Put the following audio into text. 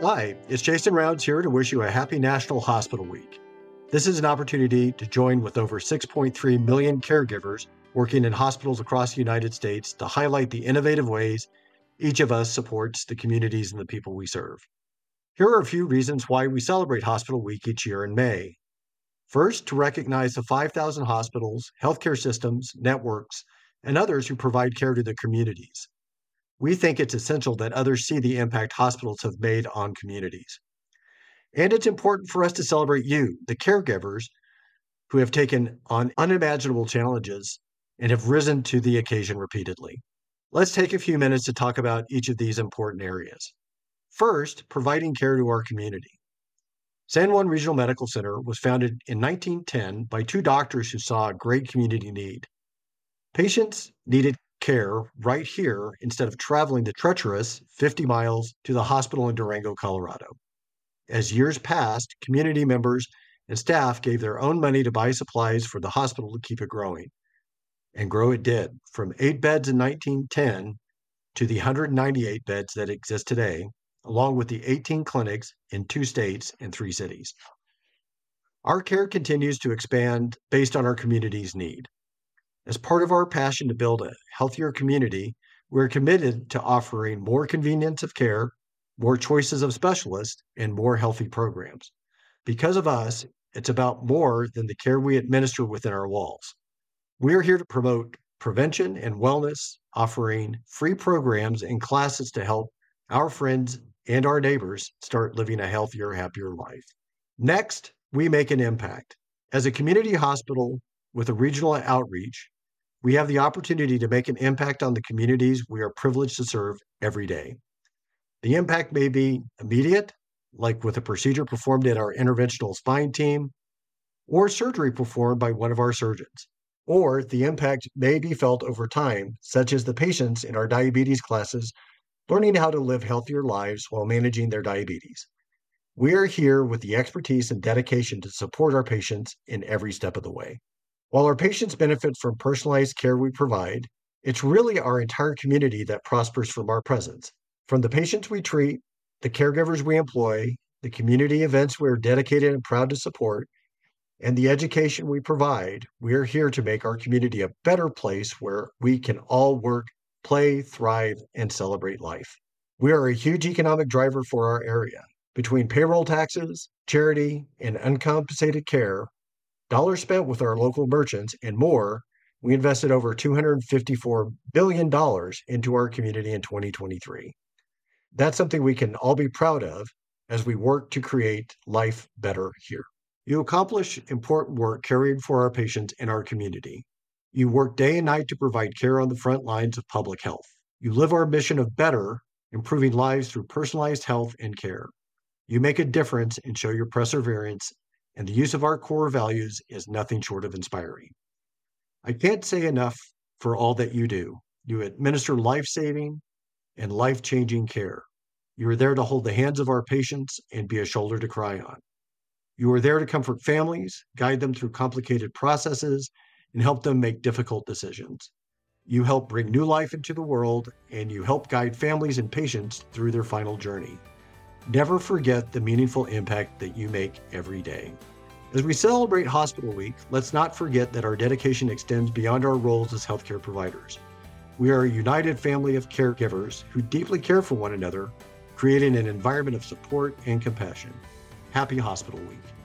Hi, it's Jason Rounds here to wish you a happy National Hospital Week. This is an opportunity to join with over 6.3 million caregivers working in hospitals across the United States to highlight the innovative ways each of us supports the communities and the people we serve. Here are a few reasons why we celebrate Hospital Week each year in May. First, to recognize the 5,000 hospitals, healthcare systems, networks, and others who provide care to their communities. We think it's essential that others see the impact hospitals have made on communities. And it's important for us to celebrate you, the caregivers, who have taken on unimaginable challenges and have risen to the occasion repeatedly. Let's take a few minutes to talk about each of these important areas. First, providing care to our community. San Juan Regional Medical Center was founded in 1910 by two doctors who saw a great community need. Patients needed care right here instead of traveling the treacherous 50 miles to the hospital in Durango, Colorado. As years passed, community members and staff gave their own money to buy supplies for the hospital to keep it growing. And grow it did, from 8 beds in 1910 to the 198 beds that exist today, along with the 18 clinics in 2 states and 3 cities. Our care continues to expand based on our community's need. As part of our passion to build a healthier community, we're committed to offering more convenience of care, more choices of specialists, and more healthy programs. Because of us, it's about more than the care we administer within our walls. We are here to promote prevention and wellness, offering free programs and classes to help our friends and our neighbors start living a healthier, happier life. Next, we make an impact. As a community hospital with a regional outreach, we have the opportunity to make an impact on the communities we are privileged to serve every day. The impact may be immediate, like with a procedure performed at our interventional spine team, or surgery performed by one of our surgeons. Or the impact may be felt over time, such as the patients in our diabetes classes learning how to live healthier lives while managing their diabetes. We are here with the expertise and dedication to support our patients in every step of the way. While our patients benefit from personalized care we provide, it's really our entire community that prospers from our presence. From the patients we treat, the caregivers we employ, the community events we're dedicated and proud to support, and the education we provide, we're here to make our community a better place where we can all work, play, thrive, and celebrate life. We are a huge economic driver for our area. Between payroll taxes, charity, and uncompensated care, dollars spent with our local merchants, and more, we invested over $254 billion into our community in 2023. That's something we can all be proud of as we work to create life better here. You accomplish important work caring for our patients and our community. You work day and night to provide care on the front lines of public health. You live our mission of better, improving lives through personalized health and care. You make a difference and show your perseverance, and the use of our core values is nothing short of inspiring. I can't say enough for all that you do. You administer life-saving and life-changing care. You are there to hold the hands of our patients and be a shoulder to cry on. You are there to comfort families, guide them through complicated processes, and help them make difficult decisions. You help bring new life into the world, and you help guide families and patients through their final journey. Never forget the meaningful impact that you make every day. As we celebrate Hospital Week, let's not forget that our dedication extends beyond our roles as healthcare providers. We are a united family of caregivers who deeply care for one another, creating an environment of support and compassion. Happy Hospital Week.